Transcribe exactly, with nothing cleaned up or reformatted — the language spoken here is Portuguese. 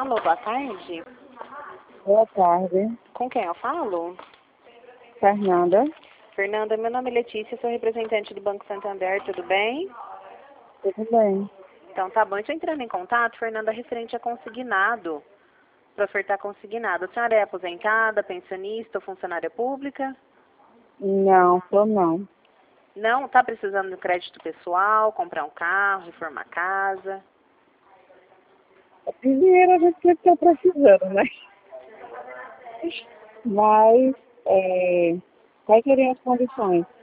Alô, boa tarde. Boa tarde, Com quem eu falo? Fernanda. Fernanda, meu nome é Letícia, sou representante do Banco Santander, tudo bem? Tudo bem? Então tá bom, estou entrando em contato, Fernanda, referente a consignado, para ofertar consignado. A senhora é aposentada, pensionista ou funcionária pública? Não, sou não. Não? Está precisando de crédito pessoal, comprar um carro, reformar a casa? De dinheiro a gente sempre está precisando, né? Mas, é, quais seriam as condições?